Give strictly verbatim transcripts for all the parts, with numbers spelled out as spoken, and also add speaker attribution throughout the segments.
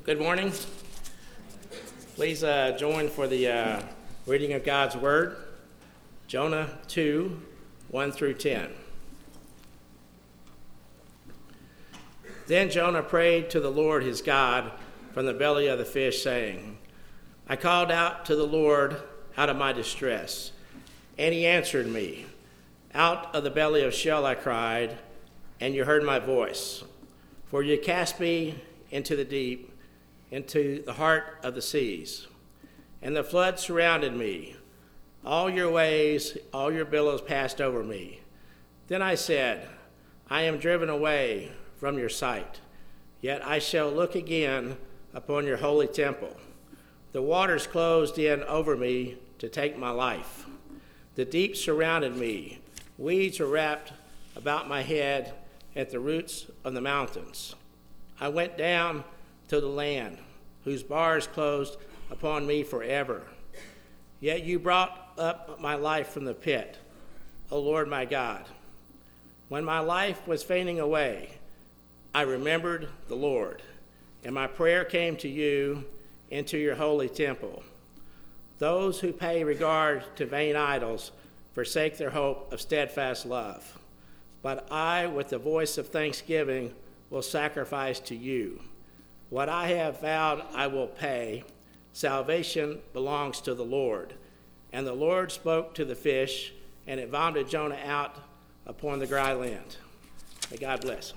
Speaker 1: Good morning. Please uh, join for the uh, reading of God's Word, Jonah two, one through ten. Then Jonah prayed to the Lord his God from the belly of the fish, saying, I called out to the Lord out of my distress, and he answered me. Out of the belly of Sheol I cried, and you heard my voice. For you cast me into the deep, into the heart of the seas. And the flood surrounded me. All your waves, all your billows passed over me. Then I said, I am driven away from your sight, yet I shall look again upon your holy temple. The waters closed in over me to take my life. The deep surrounded me. Weeds were wrapped about my head at the roots of the mountains. I went down to the land, whose bars closed upon me forever. Yet you brought up my life from the pit, O Lord my God. When my life was fainting away, I remembered the Lord, and my prayer came to you into your holy temple. Those who pay regard to vain idols forsake their hope of steadfast love. But I, with the voice of thanksgiving, will sacrifice to you. What I have vowed I will pay. Salvation belongs to the Lord. And the Lord spoke to the fish, and it vomited Jonah out upon the dry land. May God bless.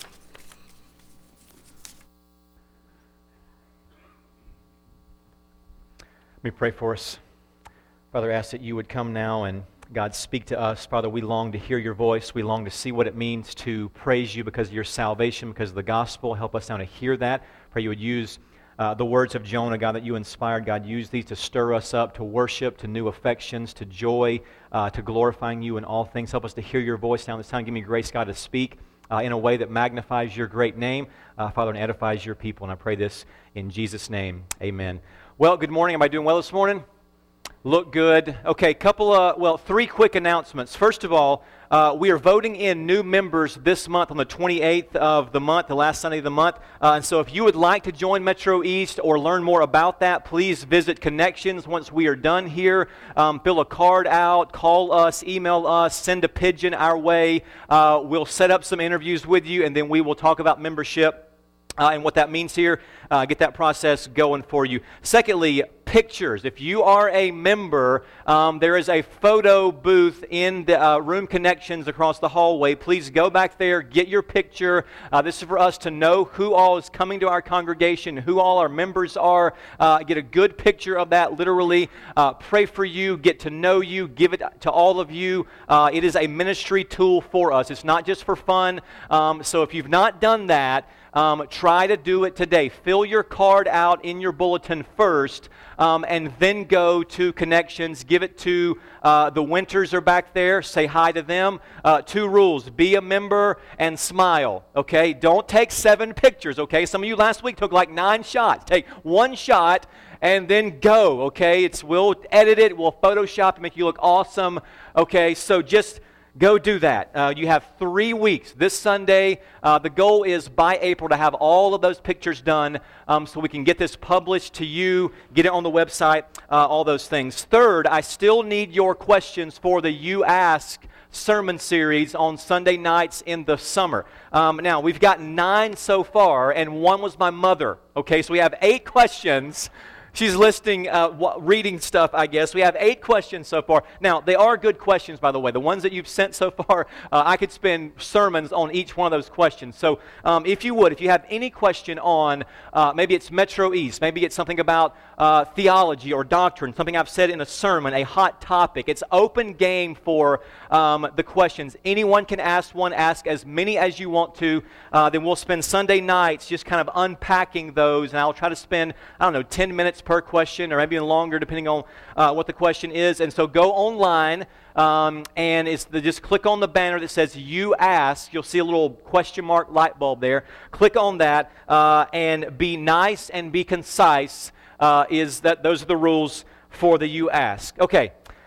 Speaker 2: Let me pray for us. Father, I ask that you would come now and, God, speak to us. Father, we long to hear your voice. We long to see what it means to praise you because of your salvation, because of the gospel. Help us now to hear that. Pray you would use uh, the words of Jonah, God, that you inspired. God, use these to stir us up to worship, to new affections, to joy, uh, to glorifying you in all things. Help us to hear your voice now this time. Give me grace, God, to speak uh, in a way that magnifies your great name, uh, Father, and edifies your people. And I pray this in Jesus' name. Amen. Well, good morning. Am I doing well this morning? Look good. Okay, couple of, well, three quick announcements. First of all, uh, we are voting in new members this month on the twenty-eighth of the month, the last Sunday of the month. Uh, and so if you would like to join Metro East or learn more about that, please visit Connections once we are done here. Um, fill a card out, call us, email us, send a pigeon our way. Uh, we'll set up some interviews with you, and then we will talk about membership. Uh, and what that means here, uh, get that process going for you. Secondly, pictures. If you are a member, um, there is a photo booth in the uh, room Connections across the hallway. Please go back there, get your picture. Uh, this is for us to know who all is coming to our congregation, who all our members are. Uh, get a good picture of that, literally. Uh, pray for you, get to know you, give it to all of you. Uh, it is a ministry tool for us. It's not just for fun. Um, so if you've not done that, Um, try to do it today. Fill your card out in your bulletin first, um, and then go to Connections. Give it to uh, the Winters are back there. Say hi to them. Uh, two rules: be a member and smile. Okay, don't take seven pictures. Okay, some of you last week took like nine shots. Take one shot and then go. Okay, it's we'll edit it. We'll Photoshop to make you look awesome. Okay, so just go do that. Uh, you have three weeks. This Sunday, uh, the goal is by April to have all of those pictures done um, so we can get this published to you, get it on the website, uh, all those things. Third, I still need your questions for the You Ask sermon series on Sunday nights in the summer. Um, now, we've got nine so far, and one was my mother. Okay, so we have eight questions. She's listing, uh, reading stuff, I guess. We have eight questions so far. Now, they are good questions, by the way. The ones that you've sent so far, uh, I could spend sermons on each one of those questions. So um, if you would, if you have any question on, uh, maybe it's Metro East, maybe it's something about uh, theology or doctrine, something I've said in a sermon, a hot topic. It's open game for um, the questions. Anyone can ask one. Ask as many as you want to. Uh, then we'll spend Sunday nights just kind of unpacking those, and I'll try to spend, I don't know, ten minutes per question, or maybe even longer, depending on uh, what the question is. And so go online, um, and it's the, just click on the banner that says You Ask. You'll see a little question mark light bulb there. Click on that, uh, and be nice and be concise. Uh, is that those are the rules for the You Ask. Okay.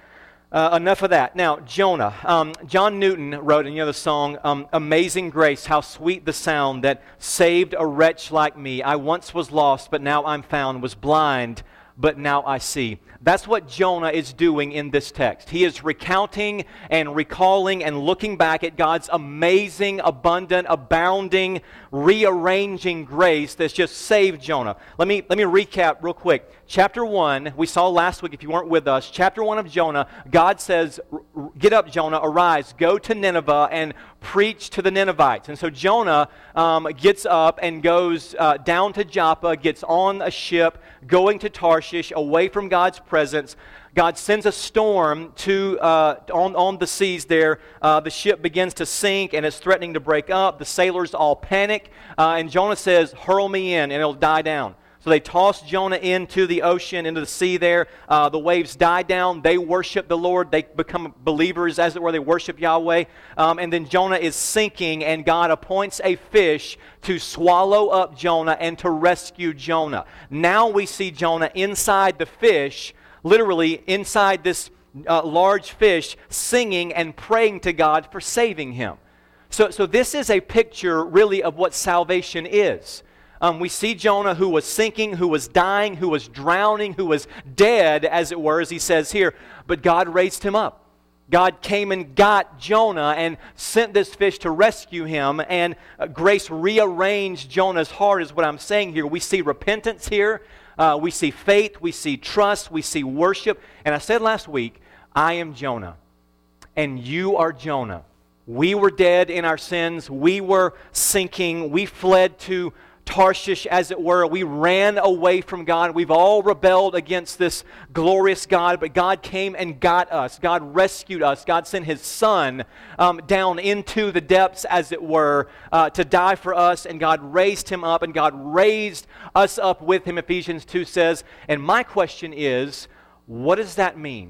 Speaker 2: Uh, enough of that. Now, Jonah. Um, John Newton wrote, and you know the song, um, Amazing Grace, how sweet the sound that saved a wretch like me. I once was lost, but now I'm found, was blind, but now I see. That's what Jonah is doing in this text. He is recounting and recalling and looking back at God's amazing, abundant, abounding, rearranging grace that's just saved Jonah. Let me, let me recap real quick. Chapter one, we saw last week if you weren't with us, chapter one of Jonah, God says, get up, Jonah, arise, go to Nineveh and preach to the Ninevites. And so Jonah um, gets up and goes uh, down to Joppa, gets on a ship, going to Tarshish, away from God's presence. God sends a storm to uh, on, on the seas there. Uh, the ship begins to sink and is threatening to break up. The sailors all panic, uh, and Jonah says, hurl me in and it'll die down. So they toss Jonah into the ocean, into the sea there. Uh, the waves die down. They worship the Lord. They become believers, as it were. They worship Yahweh. Um, and then Jonah is sinking, and God appoints a fish to swallow up Jonah and to rescue Jonah. Now we see Jonah inside the fish, literally inside this uh, large fish, singing and praying to God for saving him. So, so this is a picture, really, of what salvation is. Um, we see Jonah, who was sinking, who was dying, who was drowning, who was dead, as it were, as he says here. But God raised him up. God came and got Jonah and sent this fish to rescue him. And uh, grace rearranged Jonah's heart, is what I'm saying here. We see repentance here. Uh, we see faith. We see trust. We see worship. And I said last week, I am Jonah, and you are Jonah. We were dead in our sins. We were sinking. We fled to Tarshish, as it were. We ran away from God. We've all rebelled against this glorious God, but God came and got us. God rescued us. God sent His Son um, down into the depths, as it were, uh, to die for us, and God raised Him up, and God raised us up with Him, Ephesians two says. And my question is, what does that mean?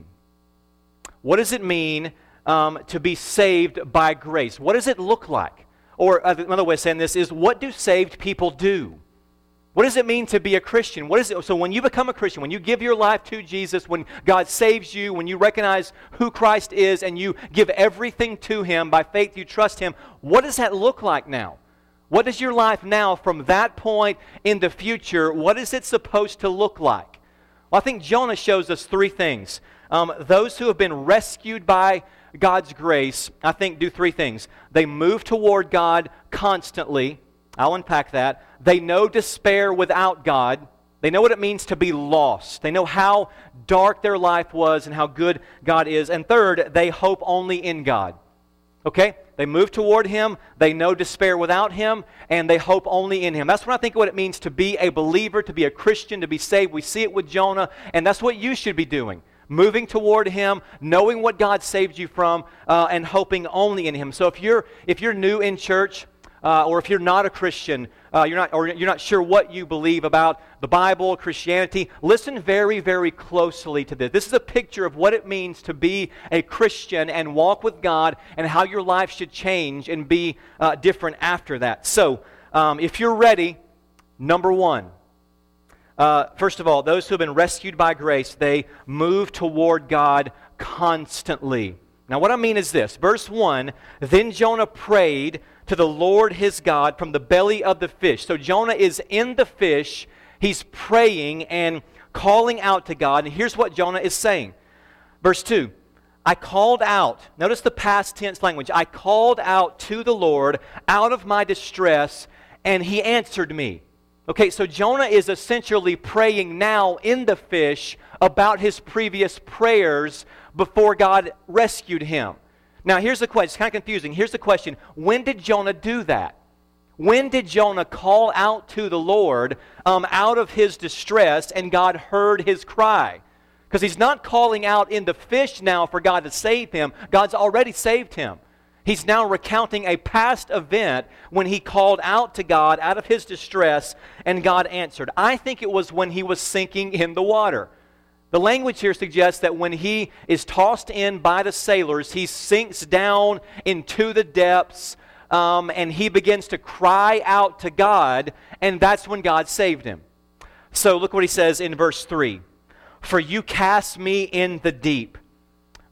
Speaker 2: What does it mean um, to be saved by grace? What does it look like? Or another way of saying this is, what do saved people do? What does it mean to be a Christian? What is it? So when you become a Christian, when you give your life to Jesus, when God saves you, when you recognize who Christ is and you give everything to Him, by faith you trust Him, what does that look like now? What is your life now from that point in the future? What is it supposed to look like? Well, I think Jonah shows us three things. Um, those who have been rescued by God's grace, I think, do three things. They move toward God constantly. I'll unpack that. They know despair without God. They know what it means to be lost. They know how dark their life was and how good God is. And third, they hope only in God. Okay? They move toward Him. They know despair without Him. And they hope only in Him. That's what I think what it means to be a believer, to be a Christian, to be saved. We see it with Jonah. And that's what you should be doing. Moving toward Him, knowing what God saved you from, uh, and hoping only in Him. So if you're if you're new in church, uh, or if you're not a Christian, uh, you're not or you're not sure what you believe about the Bible, Christianity, listen very, very closely to this. This is a picture of what it means to be a Christian and walk with God, and how your life should change and be uh, different after that. So, um, if you're ready, number one. Uh, first of all, those who have been rescued by grace, they move toward God constantly. Now what I mean is this. Verse one, then Jonah prayed to the Lord his God from the belly of the fish. So Jonah is in the fish. He's praying and calling out to God. And here's what Jonah is saying. Verse two, I called out. Notice the past tense language. I called out to the Lord out of my distress, and He answered me. Okay, so Jonah is essentially praying now in the fish about his previous prayers before God rescued him. Now here's the question, it's kind of confusing. Here's the question, when did Jonah do that? When did Jonah call out to the Lord um, out of his distress and God heard his cry? Because he's not calling out in the fish now for God to save him. God's already saved him. He's now recounting a past event when he called out to God out of his distress and God answered. I think it was when he was sinking in the water. The language here suggests that when he is tossed in by the sailors, he sinks down into the depths um, and he begins to cry out to God, and that's when God saved him. So look what he says in verse three. For you cast me in the deep.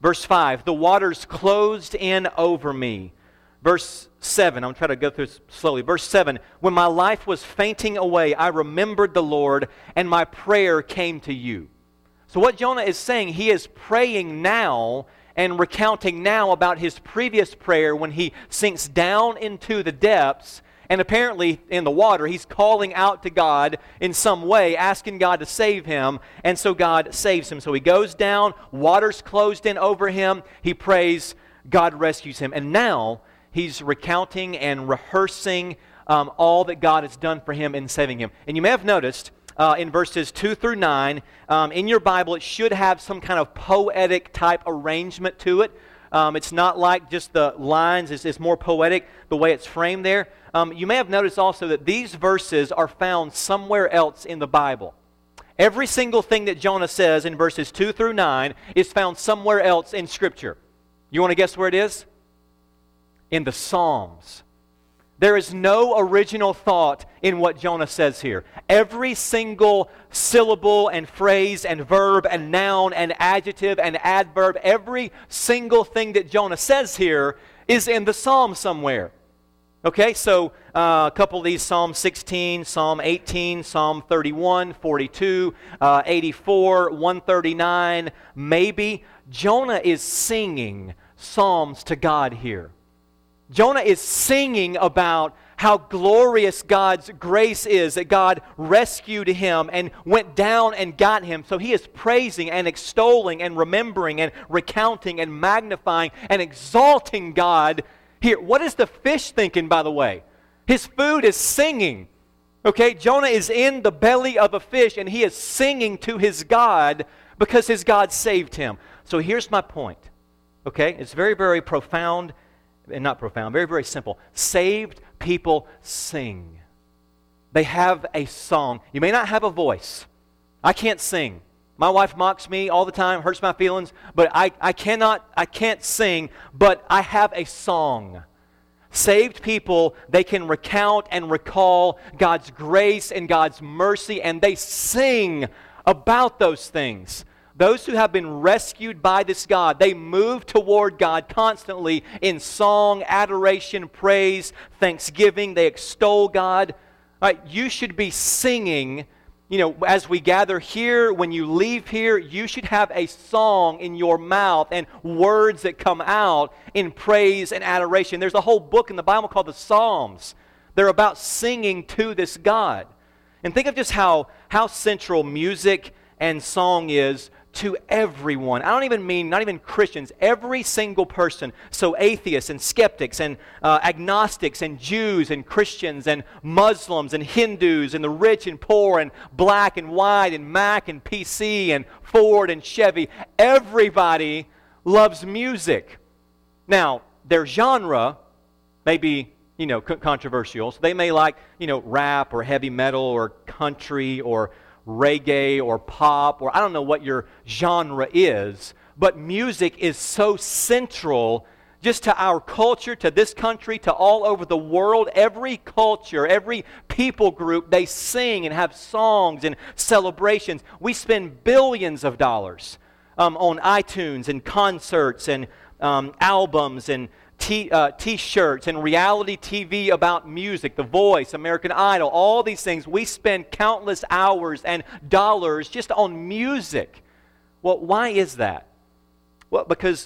Speaker 2: Verse five, the waters closed in over me. Verse seven, I'm going to try to go through this slowly. Verse seven, when my life was fainting away, I remembered the Lord, and my prayer came to you. So what Jonah is saying, he is praying now and recounting now about his previous prayer when he sinks down into the depths, and apparently in the water, he's calling out to God in some way, asking God to save him, and so God saves him. So he goes down, water's closed in over him, he prays, God rescues him, and now he's recounting and rehearsing um, all that God has done for him in saving him. And you may have noticed uh, in verses two through nine, um, in your Bible, it should have some kind of poetic type arrangement to it. Um, it's not like just the lines, it's, it's more poetic the way it's framed there. Um, you may have noticed also that these verses are found somewhere else in the Bible. Every single thing that Jonah says in verses two through nine is found somewhere else in Scripture. You want to guess where it is? In the Psalms. There is no original thought in what Jonah says here. Every single syllable and phrase and verb and noun and adjective and adverb, every single thing that Jonah says here is in the Psalm somewhere. Okay, so uh, a couple of these, Psalm sixteen, Psalm eighteen, Psalm thirty-one, forty-two, uh, eighty-four, one thirty-nine, maybe. Jonah is singing psalms to God here. Jonah is singing about how glorious God's grace is, that God rescued him and went down and got him. So he is praising and extolling and remembering and recounting and magnifying and exalting God here. What is the fish thinking, by the way? His food is singing. Okay, Jonah is in the belly of a fish and he is singing to his God because his God saved him. So here's my point. Okay, it's very, very profound. And not profound, very, very simple. Saved people sing. They have a song. You may not have a voice. I can't sing. My wife mocks me all the time, hurts my feelings, but I, I cannot, I can't sing, but I have a song. Saved people, they can recount and recall God's grace and God's mercy, and they sing about those things. Those who have been rescued by this God, they move toward God constantly in song, adoration, praise, thanksgiving. They extol God. All right, you should be singing, you know, as we gather here, when you leave here, you should have a song in your mouth and words that come out in praise and adoration. There's a whole book in the Bible called the Psalms. They're about singing to this God. And think of just how, how central music and song is to everyone. I don't even mean, not even Christians, every single person. So atheists and skeptics and uh, agnostics and Jews and Christians and Muslims and Hindus and the rich and poor and black and white and Mac and P C and Ford and Chevy. Everybody loves music. Now, their genre may be, you know, controversial. So they may like, you know, rap or heavy metal or country or reggae or pop, or I don't know what your genre is, but music is so central just to our culture, to this country, to all over the world. Every culture, every people group, they sing and have songs and celebrations. We spend billions of dollars um, on iTunes and concerts and um, albums and T, uh, T-shirts and reality T V about music, The Voice, American Idol, all these things. We spend countless hours and dollars just on music. Well, why is that? Well, because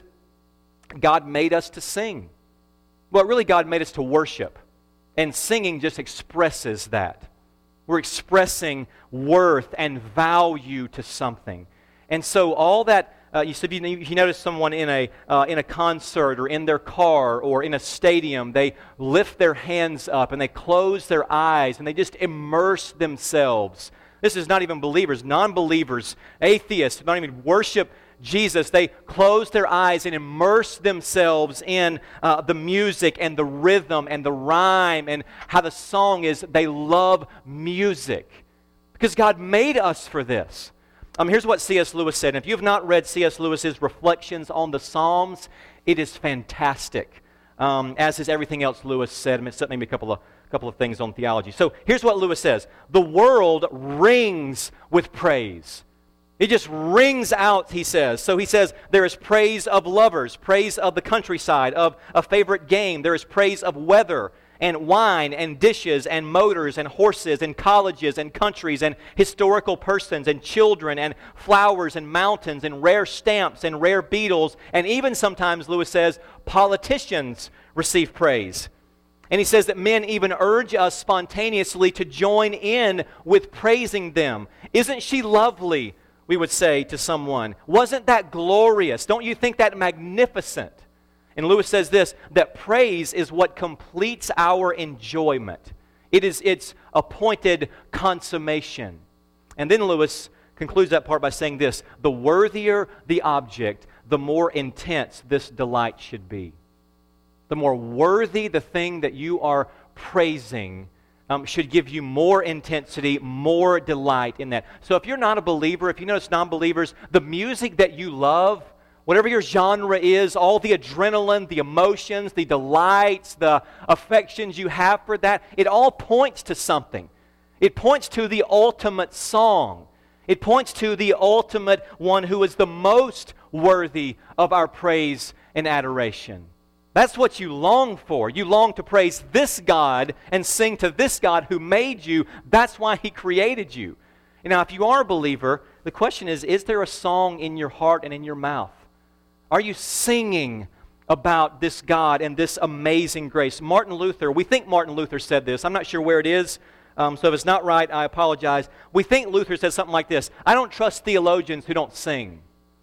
Speaker 2: God made us to sing. Well, really, God made us to worship. And singing just expresses that. We're expressing worth and value to something. And so all that Uh, you said you, you notice someone in a uh, in a concert or in their car or in a stadium, they lift their hands up and they close their eyes and they just immerse themselves. This is not even believers, non-believers, atheists, don't even worship Jesus. They close their eyes and immerse themselves in uh, the music and the rhythm and the rhyme and how the song is. They love music because God made us for this. Um, here's what C S Lewis said. And if you have not read C S Lewis's Reflections on the Psalms, it is fantastic. Um, as is everything else Lewis said. I mean, maybe a couple of couple of things on theology. So here's what Lewis says: the world rings with praise. It just rings out, he says. So he says there is praise of lovers, praise of the countryside, of a favorite game. There is praise of weather and wine and dishes and motors and horses and colleges and countries and historical persons and children and flowers and mountains and rare stamps and rare beetles. And even sometimes, Lewis says, politicians receive praise. And he says that men even urge us spontaneously to join in with praising them. Isn't she lovely? We would say to someone. Wasn't that glorious? Don't you think that magnificent? And Lewis says this, that praise is what completes our enjoyment. It is its appointed consummation. And then Lewis concludes that part by saying this, the worthier the object, the more intense this delight should be. The more worthy the thing that you are praising Um, should give you more intensity, more delight in that. So if you're not a believer, if you notice non-believers, the music that you love, whatever your genre is, all the adrenaline, the emotions, the delights, the affections you have for that, it all points to something. It points to the ultimate song. It points to the ultimate one who is the most worthy of our praise and adoration. That's what you long for. You long to praise this God and sing to this God who made you. That's why He created you. And now, if you are a believer, the question is, is there a song in your heart and in your mouth? Are you singing about this God and this amazing grace? Martin Luther, we think Martin Luther said this. I'm not sure where it is, um, so if it's not right, I apologize. We think Luther said something like this, I don't trust theologians who don't sing.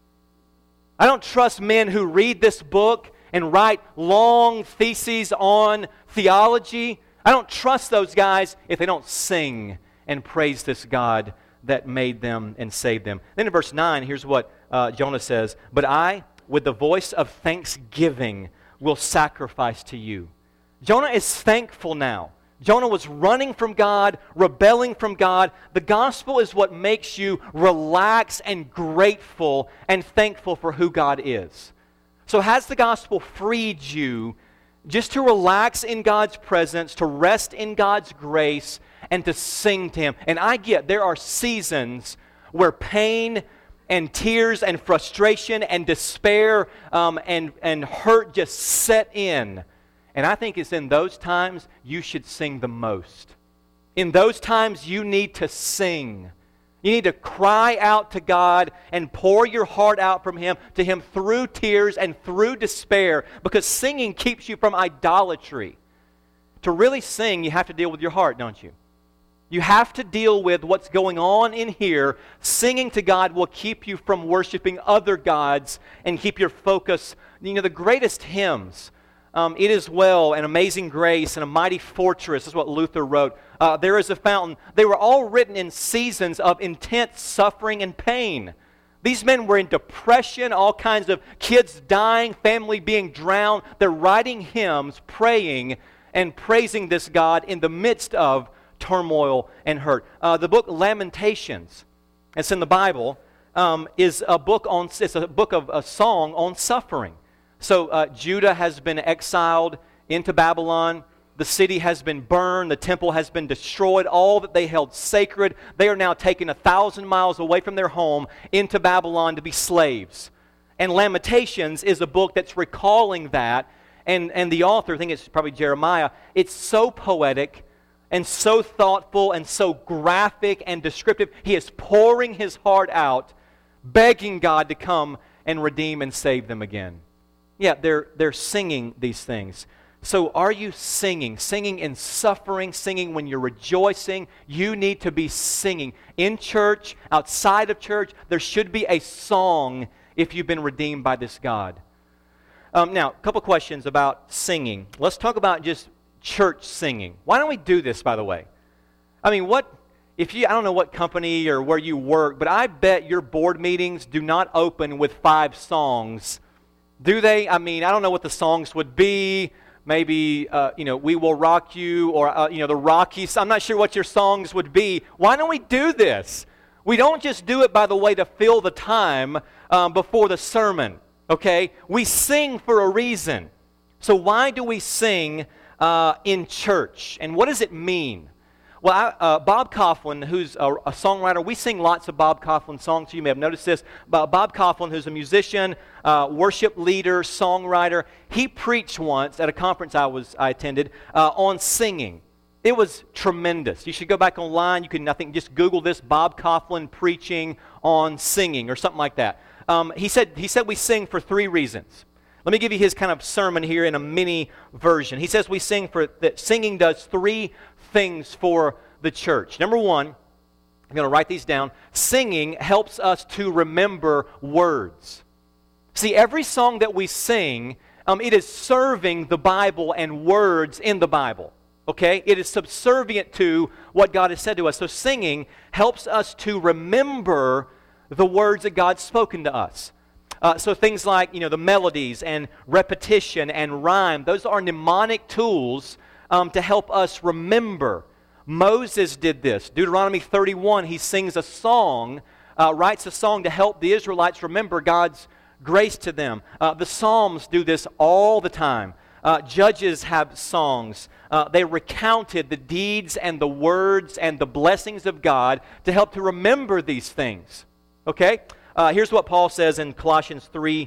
Speaker 2: I don't trust men who read this book and write long theses on theology. I don't trust those guys if they don't sing and praise this God that made them and saved them. Then in verse nine, here's what uh, Jonah says, but I, with the voice of thanksgiving, will sacrifice to you. Jonah is thankful now. Jonah was running from God, rebelling from God. The gospel is what makes you relax and grateful and thankful for who God is. So has the gospel freed you just to relax in God's presence, to rest in God's grace, and to sing to Him? And I get there are seasons where pain and tears and frustration and despair um, and, and hurt just set in. And I think it's in those times you should sing the most. In those times you need to sing. You need to cry out to God and pour your heart out from Him to Him through tears and through despair, because singing keeps you from idolatry. To really sing, you have to deal with your heart, don't you? You have to deal with what's going on in here. Singing to God will keep you from worshiping other gods and keep your focus. You know, the greatest hymns, Um, it is well, an amazing grace, and a mighty fortress, is what Luther wrote. Uh, there is a fountain. They were all written in seasons of intense suffering and pain. These men were in depression, all kinds of kids dying, family being drowned. They're writing hymns, praying and praising this God in the midst of turmoil and hurt. Uh, the book Lamentations, it's in the Bible, um, is a book on. It's a book of a song on suffering. So uh, Judah has been exiled into Babylon. The city has been burned. The temple has been destroyed. All that they held sacred, they are now taken a thousand miles away from their home into Babylon to be slaves. And Lamentations is a book that's recalling that. And, and the author, I think it's probably Jeremiah, it's so poetic and so thoughtful and so graphic and descriptive. He is pouring his heart out, begging God to come and redeem and save them again. Yeah, they're, they're singing these things. So are you singing? Singing in suffering, singing when you're rejoicing. You need to be singing. In church, outside of church, there should be a song if you've been redeemed by this God. Um, now, a couple questions about singing. Let's talk about just church singing. Why don't we do this, by the way? I mean, what, if you, I don't know what company or where you work, but I bet your board meetings do not open with five songs. Do they? I mean, I don't know what the songs would be. Maybe, uh, you know, We Will Rock You, or, uh, you know, the Rockies. I'm not sure what your songs would be. Why don't we do this? We don't just do it by the way to fill the time um, before the sermon, okay? We sing for a reason. So why do we sing uh, in church? And what does it mean? Well, I, uh, Bob Kauflin, who's a, a songwriter, we sing lots of Bob Kauflin songs. You may have noticed this. But Bob Kauflin, who's a musician, uh, worship leader, songwriter, he preached once at a conference I was I attended uh, on singing. It was tremendous. You should go back online. You can, I think, just Google this, Bob Kauflin preaching on singing or something like that. Um, he said he said we sing for three reasons. Let me give you his kind of sermon here in a mini version. He says we sing for that singing does three things for the church. Number one, I'm going to write these down. Singing helps us to remember words. See, every song that we sing, um, it is serving the Bible and words in the Bible. Okay? It is subservient to what God has said to us. So singing helps us to remember the words that God's spoken to us. Uh, so things like, you know, the melodies and repetition and rhyme, those are mnemonic tools um, to help us remember. Moses did this. Deuteronomy thirty-one, he sings a song, uh, writes a song to help the Israelites remember God's grace to them. Uh, the Psalms do this all the time. Uh, judges have songs. Uh, they recounted the deeds and the words and the blessings of God to help to remember these things. Okay? Uh, here's what Paul says in Colossians three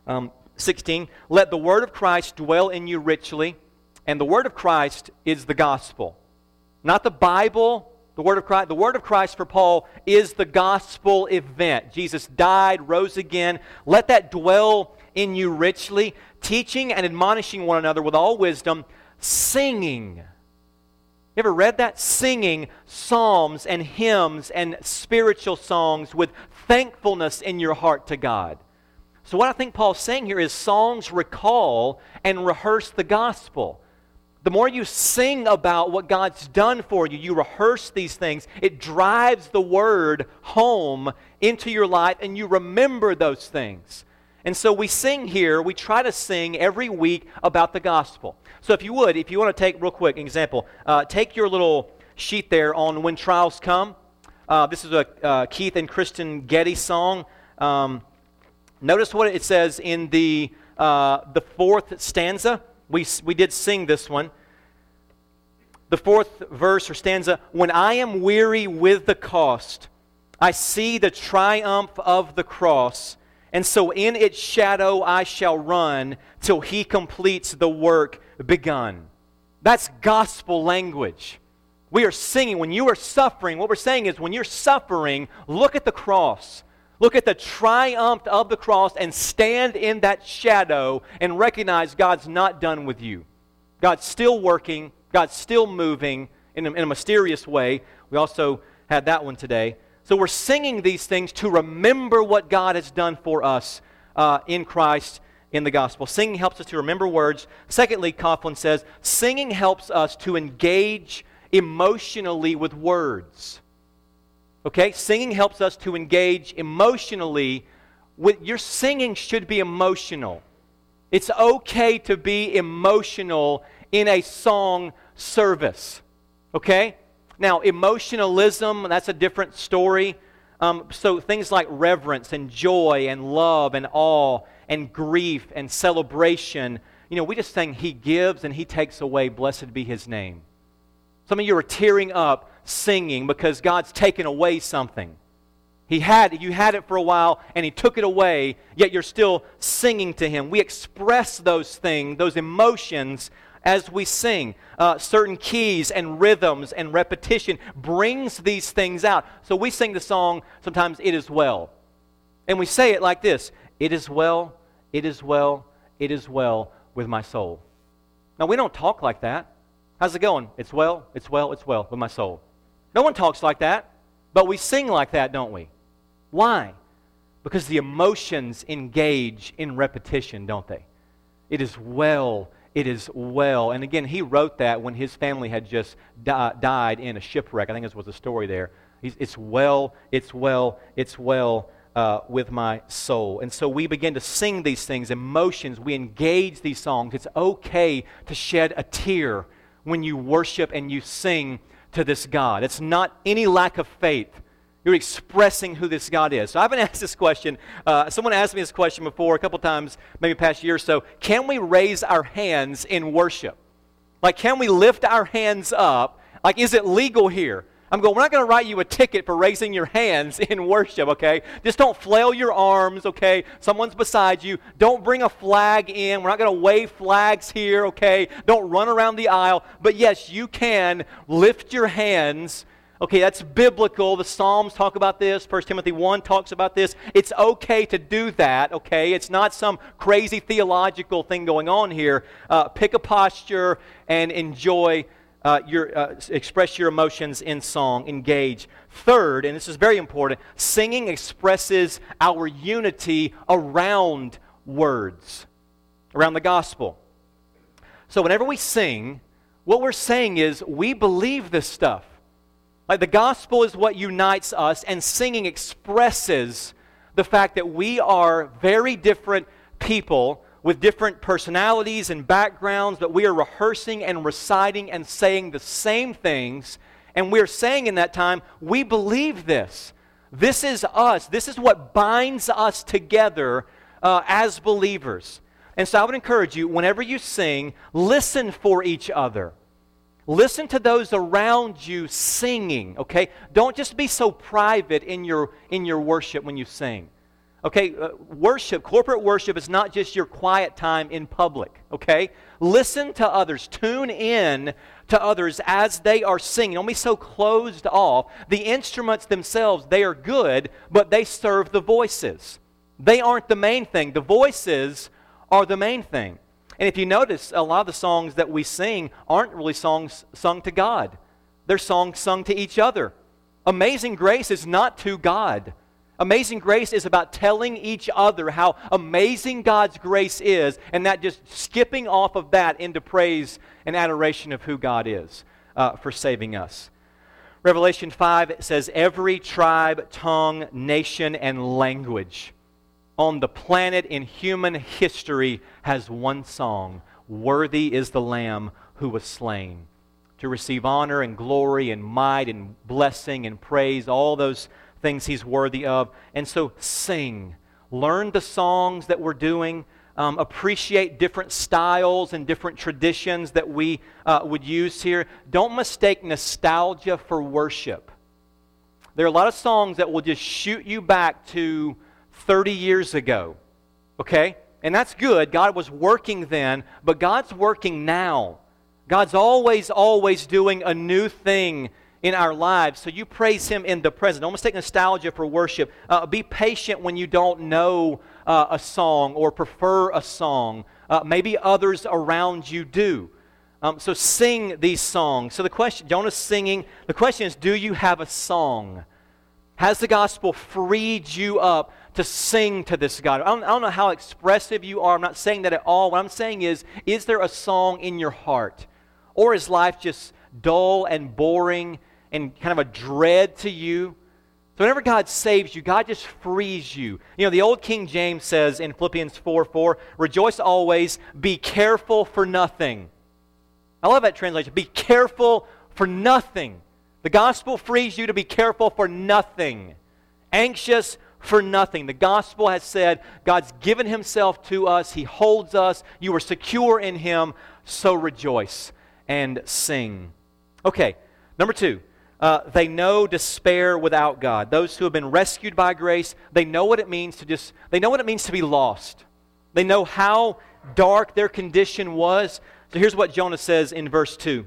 Speaker 2: sixteen. Let the word of Christ dwell in you richly. And the word of Christ is the gospel. Not the Bible, the word of Christ. The word of Christ for Paul is the gospel event. Jesus died, rose again. Let that dwell in you richly, teaching and admonishing one another with all wisdom, singing. You ever read that? Singing psalms and hymns and spiritual songs with thankfulness in your heart to God. So what I think Paul's saying here is songs recall and rehearse the gospel. The more you sing about what God's done for you, you rehearse these things, it drives the word home into your life and you remember those things. And so we sing here, we try to sing every week about the gospel. So if you would, if you want to take, real quick, an example, uh, take your little sheet there on When Trials Come. Uh, this is a uh, Keith and Kristen Getty song. Um, notice what it says in the uh, the fourth stanza. We, we did sing this one. The fourth verse or stanza, when I am weary with the cost, I see the triumph of the cross, and so in its shadow I shall run till he completes the work begun. That's gospel language. We are singing. When you are suffering, what we're saying is when you're suffering, look at the cross. Look at the triumph of the cross and stand in that shadow and recognize God's not done with you. God's still working. God's still moving in a, in a mysterious way. We also had that one today. So we're singing these things to remember what God has done for us uh, in Christ in the gospel. Singing helps us to remember words. Secondly, Kauflin says, singing helps us to engage emotionally with words. Okay, singing helps us to engage emotionally with, your singing should be emotional. It's okay to be emotional in a song service. Okay? Now, emotionalism, that's a different story. Um, so things like reverence and joy and love and awe and grief and celebration, you know, we just sang He gives and He takes away, blessed be His name. Some of you are tearing up singing because God's taken away something. He had you had it for a while and He took it away, yet you're still singing to Him. We express those things, those emotions as we sing. Uh, certain keys and rhythms and repetition brings these things out. So we sing the song sometimes, It Is Well. And we say it like this, It is well, it is well, it is well with my soul. Now we don't talk like that. How's it going? It's well, it's well, it's well with my soul. No one talks like that, but we sing like that, don't we? Why? Because the emotions engage in repetition, don't they? It is well, it is well. And again, he wrote that when his family had just di- died in a shipwreck. I think this was the story there. He's, it's well, it's well, it's well uh, with my soul. And so we begin to sing these things, emotions. We engage these songs. It's okay to shed a tear when you worship and you sing to this God. It's not any lack of faith. You're expressing who this God is. So I've been asked this question. Uh, someone asked me this question before a couple times, maybe past year or so. Can we raise our hands in worship? Like, can we lift our hands up Like, is it legal here? I'm going, we're not going to write you a ticket for raising your hands in worship, okay? Just don't flail your arms, okay? Someone's beside you. Don't bring a flag in. We're not going to wave flags here, okay? Don't run around the aisle. But yes, you can lift your hands. Okay, that's biblical. The Psalms talk about this. First Timothy one talks about this. It's okay to do that, okay? It's not some crazy theological thing going on here. Uh, pick a posture and enjoy Uh, your, uh, express your emotions in song, engage. Third, and this is very important, singing expresses our unity around words, around the gospel. So whenever we sing, what we're saying is we believe this stuff. Like the gospel is what unites us, and singing expresses the fact that we are very different people with different personalities and backgrounds, but we are rehearsing and reciting and saying the same things, and we're saying in that time, we believe this. This is us. This is what binds us together uh, as believers. And so I would encourage you, whenever you sing, listen for each other. Listen to those around you singing, okay? Don't just be so private in your, in your worship when you sing. Okay, uh, worship, corporate worship is not just your quiet time in public, okay? Listen to others. Tune in to others as they are singing. Don't be so closed off. The instruments themselves, they are good, but they serve the voices. They aren't the main thing. The voices are the main thing. And if you notice, a lot of the songs that we sing aren't really songs sung to God. They're songs sung to each other. Amazing Grace is not to God. Amazing Grace is about telling each other how amazing God's grace is, and that just skipping off of that into praise and adoration of who God is uh, for saving us. Revelation five says, every tribe, tongue, nation, and language on the planet in human history has one song. Worthy is the Lamb who was slain to receive honor and glory and might and blessing and praise, all those things He's worthy of. And so sing. Learn the songs that we're doing. Um, appreciate different styles and different traditions that we uh, would use here. Don't mistake nostalgia for worship. There are a lot of songs that will just shoot you back to thirty years ago. Okay? And that's good. God was working then, but God's working now. God's always, always doing a new thing in our lives. So you praise Him in the present. Don't mistake nostalgia for worship. Uh, be patient when you don't know uh, a song or prefer a song. Uh, maybe others around you do. Um, so sing these songs. So the question, Jonah's singing. The question is, do you have a song? Has the gospel freed you up to sing to this God? I don't, I don't know how expressive you are. I'm not saying that at all. What I'm saying is, is there a song in your heart? Or is life just dull and boring and kind of a dread to you? So whenever God saves you, God just frees you. You know, the old King James says in Philippians four four, rejoice always, be careful for nothing. I love that translation. Be careful for nothing. The gospel frees you to be careful for nothing. Anxious for nothing. The gospel has said God's given Himself to us. He holds us. You are secure in Him. So rejoice and sing. Okay, number two. Uh, they know despair without God. Those who have been rescued by grace, they know what it means to just, they know what it means to be lost. They know how dark their condition was. So here's what Jonah says in verse two.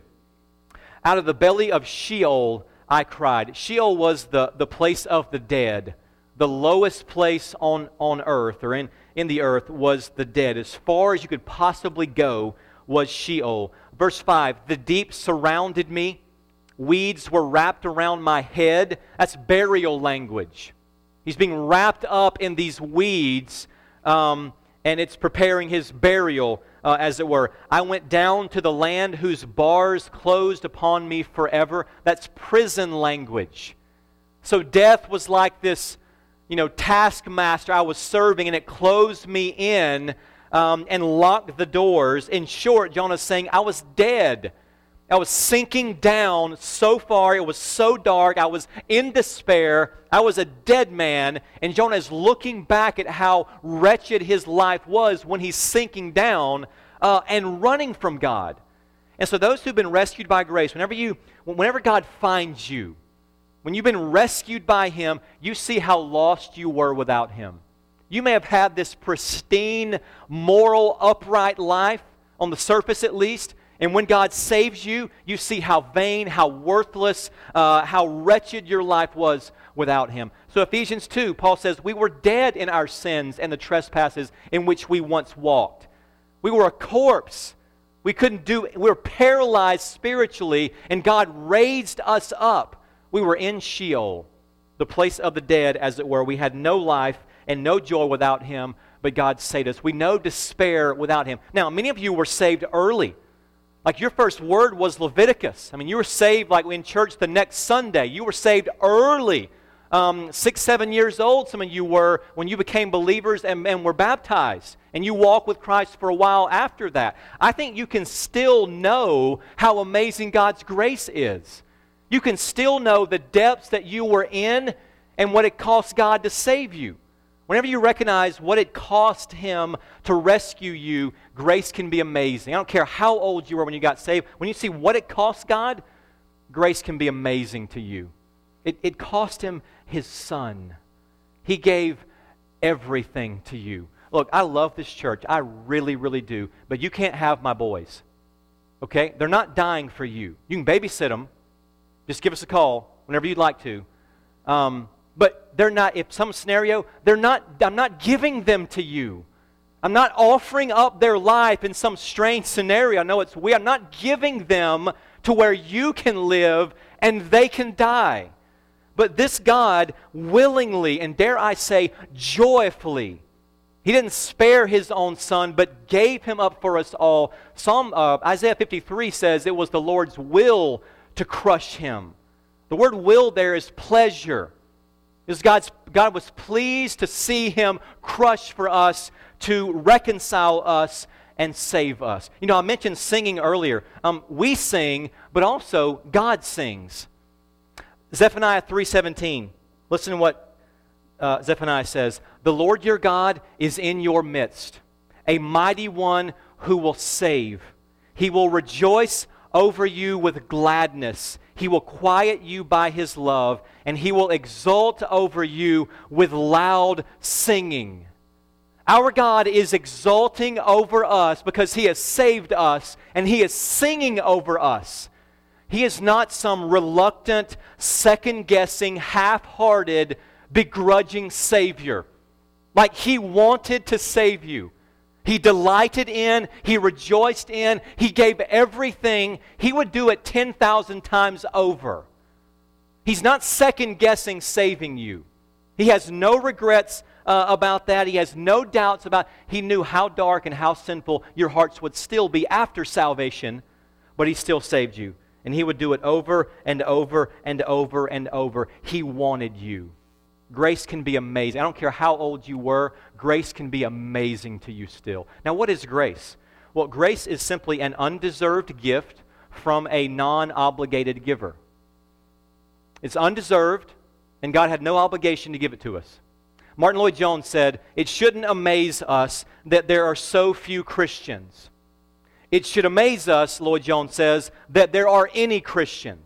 Speaker 2: Out of the belly of Sheol I cried. Sheol was the, the place of the dead. The lowest place on, on earth, or in, in the earth, was the dead. As far as you could possibly go was Sheol. Verse five, the deep surrounded me. Weeds were wrapped around my head. That's burial language. He's being wrapped up in these weeds, um, and it's preparing his burial, uh, as it were. I went down to the land whose bars closed upon me forever. That's prison language. So death was like this, you know, taskmaster I was serving, and it closed me in um, and locked the doors. In short, Jonah's saying, I was dead. I was sinking down so far. It was so dark. I was in despair. I was a dead man. And Jonah is looking back at how wretched his life was when he's sinking down uh, and running from God. And so those who've been rescued by grace, whenever you, whenever God finds you, when you've been rescued by Him, you see how lost you were without Him. You may have had this pristine, moral, upright life, on the surface at least, and when God saves you, you see how vain, how worthless, uh, how wretched your life was without Him. So Ephesians two, Paul says, we were dead in our sins and the trespasses in which we once walked. We were a corpse. We couldn't do, we were paralyzed spiritually, and God raised us up. We were in Sheol, the place of the dead, as it were. We had no life and no joy without Him, but God saved us. We know despair without Him. Now, many of you were saved early. Like your first word was Leviticus. I mean, you were saved like in church the next Sunday. You were saved early. Um, six, seven years old, some of you were, when you became believers and, and were baptized. And you walked with Christ for a while after that. I think you can still know how amazing God's grace is. You can still know the depths that you were in and what it cost God to save you. Whenever you recognize what it cost Him to rescue you, grace can be amazing. I don't care how old you were when you got saved. When you see what it cost God, grace can be amazing to you. It, it cost Him His Son. He gave everything to you. Look, I love this church. I really, really do. But you can't have my boys. Okay? They're not dying for you. You can babysit them. Just give us a call whenever you'd like to. Um, but they're not, if some scenario, they're not, I'm not giving them to you. I'm not offering up their life in some strange scenario. I know it's weird. I'm not giving them to where you can live and they can die. But this God willingly, and dare I say, joyfully, He didn't spare His own Son, but gave Him up for us all. Psalm uh, Isaiah fifty-three says it was the Lord's will to crush Him. The word will there is pleasure. Because God's, God was pleased to see Him crush for us, to reconcile us and save us. You know, I mentioned singing earlier. Um, we sing, but also God sings. Zephaniah three seventeen. Listen to what uh, Zephaniah says. The Lord your God is in your midst, a mighty one who will save. He will rejoice over you with gladness. He will quiet you by His love, and He will exult over you with loud singing. Our God is exulting over us because He has saved us, and He is singing over us. He is not some reluctant, second-guessing, half-hearted, begrudging Savior. Like He wanted to save you. He delighted in, He rejoiced in, He gave everything. He would do it ten thousand times over. He's not second-guessing saving you. He has no regrets uh, about that. He has no doubts about, He knew how dark and how sinful your hearts would still be after salvation, but He still saved you. And He would do it over and over and over and over. He wanted you. Grace can be amazing. I don't care how old you were, grace can be amazing to you still. Now, what is grace? Well, grace is simply an undeserved gift from a non-obligated giver. It's undeserved, and God had no obligation to give it to us. Martin Lloyd-Jones said, "It shouldn't amaze us that there are so few Christians. It should amaze us," Lloyd-Jones says, "that there are any Christians."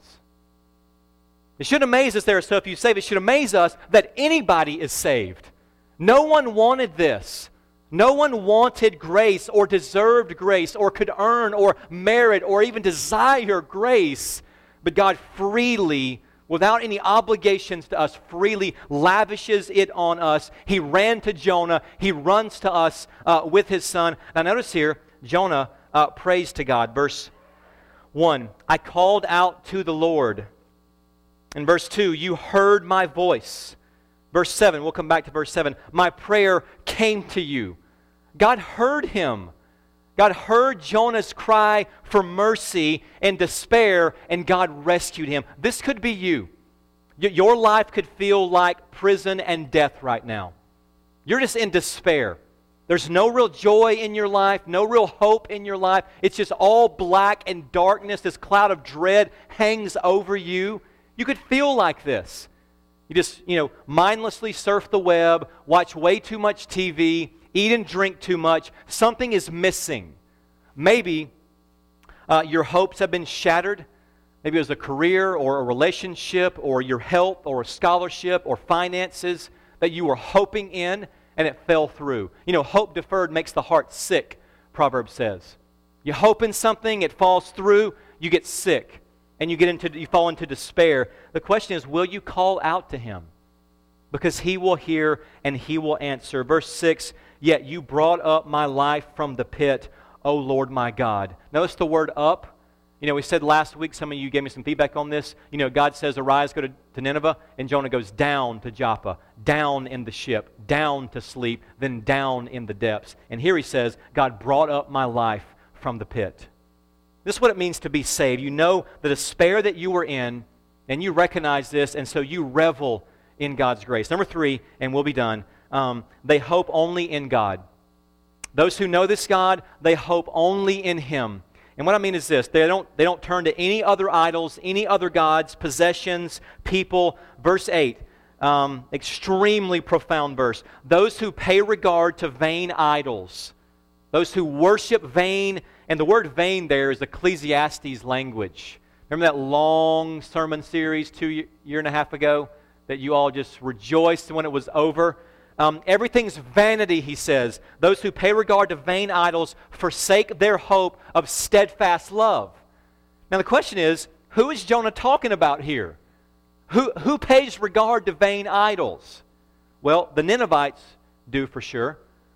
Speaker 2: It should amaze us there are so few saved. It should amaze us that anybody is saved. No one wanted this. No one wanted grace or deserved grace or could earn or merit or even desire grace. But God freely, without any obligations to us, freely lavishes it on us. He ran to Jonah. He runs to us uh, with His Son. Now notice here, Jonah uh, prays to God. Verse one, I called out to the Lord. In verse two, you heard my voice. Verse seven, we'll come back to verse seven. My prayer came to you. God heard him. God heard Jonah's cry for mercy and despair, and God rescued him. This could be you. Y- your life could feel like prison and death right now. You're just in despair. There's no real joy in your life, no real hope in your life. It's just all black and darkness. This cloud of dread hangs over you. You could feel like this. You just, you know, mindlessly surf the web, watch way too much T V, eat and drink too much. Something is missing. Maybe uh, your hopes have been shattered. Maybe it was a career or a relationship or your health or a scholarship or finances that you were hoping in and it fell through. You know, hope deferred makes the heart sick, Proverbs says. You hope in something, it falls through, you get sick and you get into you fall into despair. The question is, will you call out to Him? Because He will hear and He will answer. Verse six, yet you brought up my life from the pit, O Lord my God. Notice the word up. You know, we said last week, some of you gave me some feedback on this. You know, God says, arise, go to, to Nineveh, and Jonah goes down to Joppa, down in the ship, down to sleep, then down in the depths. And here he says, God brought up my life from the pit. This is what it means to be saved. You know the despair that you were in, and you recognize this, and so you revel in God's grace. Number three, and we'll be done, um, they hope only in God. Those who know this God, they hope only in Him. And what I mean is this, they don't, they don't turn to any other idols, any other gods, possessions, people. Verse eight, um, extremely profound verse. Those who pay regard to vain idols, those who worship vain, and the word vain there is Ecclesiastes language. Remember that long sermon series two year, year and a half ago that you all just rejoiced when it was over? Um, everything's vanity, he says. Those who pay regard to vain idols forsake their hope of steadfast love. Now the question is, who is Jonah talking about here? Who, who pays regard to vain idols? Well, the Ninevites do for sure.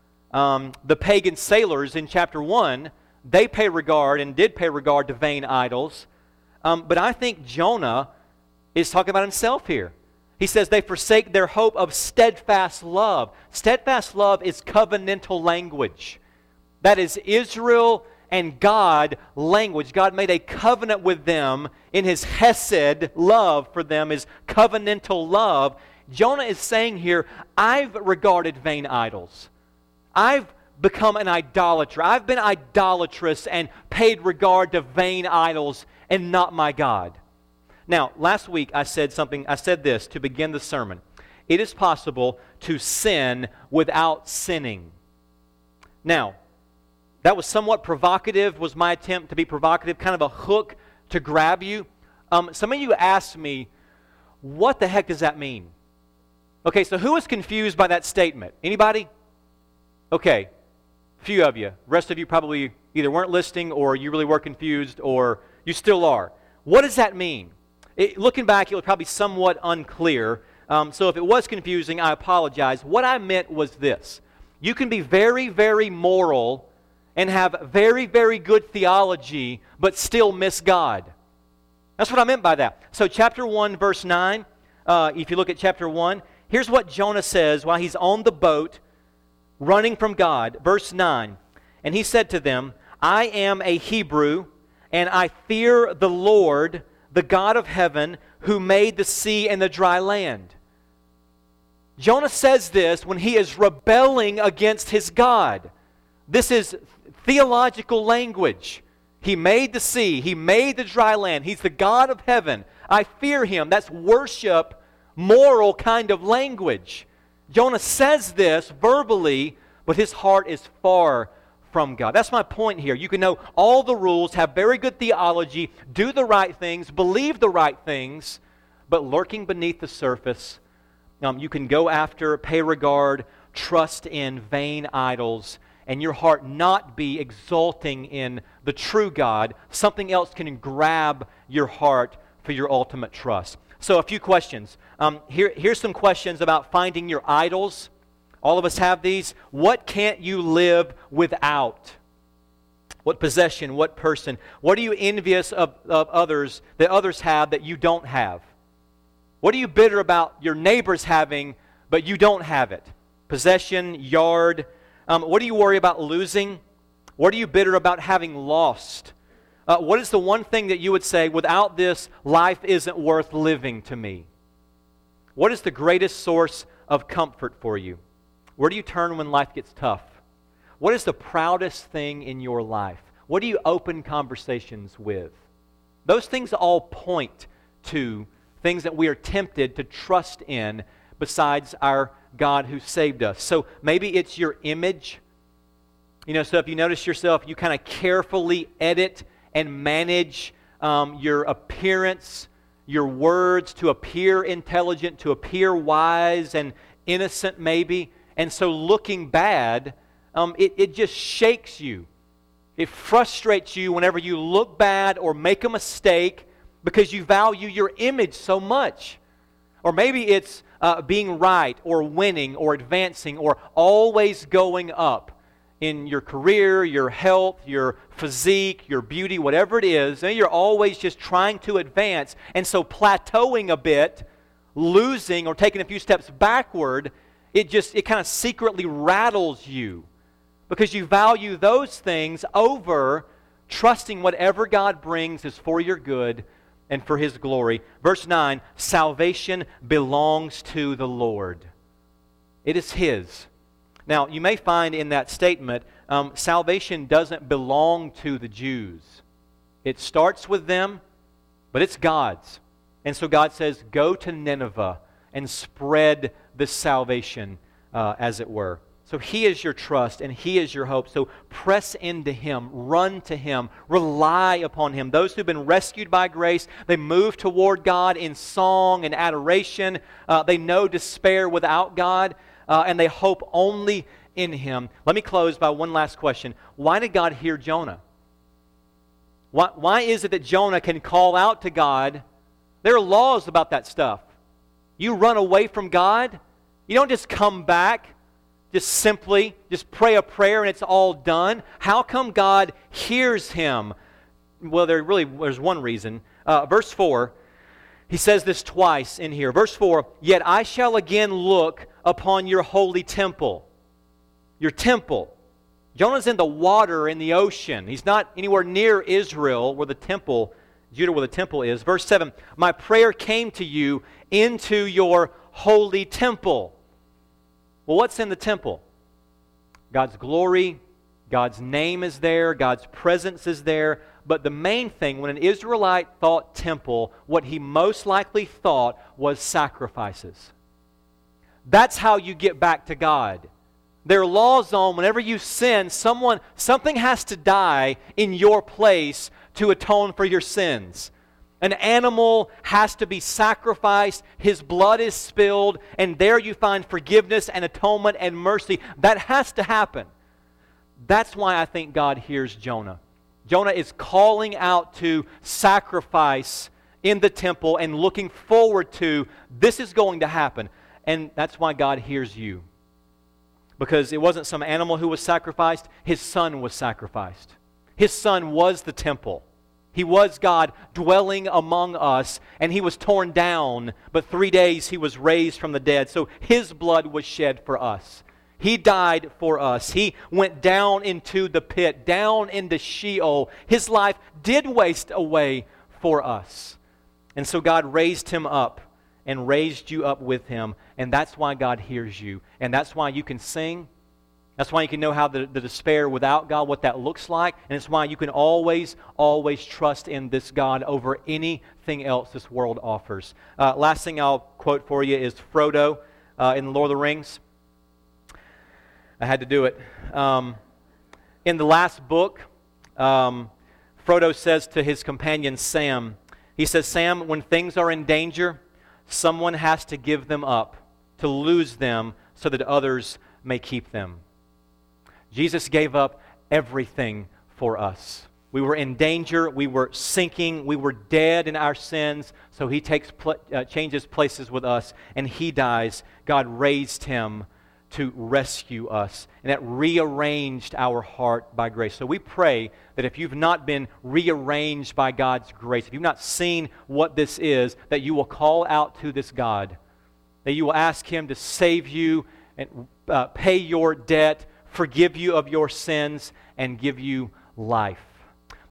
Speaker 2: Um, the pagan sailors in chapter one, they pay regard and did pay regard to vain idols. Um, but I think Jonah is talking about himself here. He says they forsake their hope of steadfast love. Steadfast love is covenantal language. That is Israel and God language. God made a covenant with them in His hesed love for them, His covenantal love. Jonah is saying here, I've regarded vain idols. I've become an idolater. I've been idolatrous and paid regard to vain idols and not my God. Now, last week I said something, I said this to begin the sermon. It is possible to sin without sinning. Now, that was somewhat provocative, was my attempt to be provocative, kind of a hook to grab you. Um, some of you asked me, what the heck does that mean? Okay, so who was confused by that statement? Anybody? Okay, a few of you. The rest of you probably either weren't listening or you really were confused or you still are. What does that mean? It, looking back, it was probably somewhat unclear. Um, so if it was confusing, I apologize. What I meant was this. You can be very, very moral and have very, very good theology, but still miss God. That's what I meant by that. So chapter one, verse nine, uh, if you look at chapter one, here's what Jonah says while he's on the boat running from God. Verse nine, and he said to them, I am a Hebrew, and I fear the Lord, the God of heaven, who made the sea and the dry land. Jonah says this when he is rebelling against his God. This is theological language. He made the sea. He made the dry land. He's the God of heaven. I fear Him. That's worship, moral kind of language. Jonah says this verbally, but his heart is far from God. That's my point here. You can know all the rules, have very good theology, do the right things, believe the right things, but lurking beneath the surface, um, you can go after, pay regard, trust in vain idols, and your heart not be exulting in the true God. Something else can grab your heart for your ultimate trust. So a few questions. Um, here, here's some questions about finding your idols. All of us have these. What can't you live without? What possession, what person? What are you envious of, of others that others have that you don't have? What are you bitter about your neighbors having but you don't have it? Possession, yard. Um, what do you worry about losing? What are you bitter about having lost? Uh, what is the one thing that you would say, without this, life isn't worth living to me? What is the greatest source of comfort for you? Where do you turn when life gets tough? What is the proudest thing in your life? What do you open conversations with? Those things all point to things that we are tempted to trust in besides our God who saved us. So maybe it's your image. You know, so if you notice yourself, you kind of carefully edit and manage um, your appearance, your words to appear intelligent, to appear wise and innocent maybe. And so looking bad, um, it, it just shakes you. It frustrates you whenever you look bad or make a mistake because you value your image so much. Or maybe it's uh, being right or winning or advancing or always going up in your career, your health, your physique, your beauty, whatever it is. And you're always just trying to advance. And so plateauing a bit, losing or taking a few steps backward, it just, it kind of secretly rattles you. Because you value those things over trusting whatever God brings is for your good and for His glory. Verse nine, salvation belongs to the Lord. It is His. Now, you may find in that statement, um, salvation doesn't belong to the Jews. It starts with them, but it's God's. And so God says, go to Nineveh and spread this salvation, uh, as it were. So He is your trust and He is your hope. So press into Him, run to Him, rely upon Him. Those who've been rescued by grace, they move toward God in song and adoration. Uh, they know despair without God, uh, and they hope only in Him. Let me close by one last question. Why did God hear Jonah? Why, why is it that Jonah can call out to God? There are laws about that stuff. You run away from God, you don't just come back. Just simply, just pray a prayer and it's all done. How come God hears him? Well, there really, there's one reason. Uh, verse four, he says this twice in here. Verse four, yet I shall again look upon your holy temple. Your temple. Jonah's in the water in the ocean. He's not anywhere near Israel where the temple, Judah where the temple is. Verse seven, my prayer came to you into your holy temple. Well, what's in the temple? God's glory, God's name is there, God's presence is there. But the main thing, when an Israelite thought temple, what he most likely thought was sacrifices. That's how you get back to God. There are laws on whenever you sin, someone, something has to die in your place to atone for your sins. An animal has to be sacrificed, his blood is spilled, and there you find forgiveness and atonement and mercy. That has to happen. That's why I think God hears Jonah. Jonah is calling out to sacrifice in the temple and looking forward to this is going to happen. And that's why God hears you. Because it wasn't some animal who was sacrificed, His Son was sacrificed. His Son was the temple. He was God dwelling among us, and He was torn down, but three days He was raised from the dead. So His blood was shed for us. He died for us. He went down into the pit, down into Sheol. His life did waste away for us. And so God raised Him up and raised you up with Him, and that's why God hears you. And that's why you can sing. That's why you can know how the, the despair without God, what that looks like. And it's why you can always, always trust in this God over anything else this world offers. Uh, last thing I'll quote for you is Frodo uh, in The Lord of the Rings. I had to do it. Um, in the last book, um, Frodo says to his companion Sam, he says, Sam, when things are in danger, someone has to give them up, to lose them so that others may keep them. Jesus gave up everything for us. We were in danger, we were sinking, we were dead in our sins, so He takes pl- uh, changes places with us, and He dies. God raised Him to rescue us, and that rearranged our heart by grace. So we pray that if you've not been rearranged by God's grace, if you've not seen what this is, that you will call out to this God, that you will ask Him to save you and uh, pay your debt, forgive you of your sins, and give you life.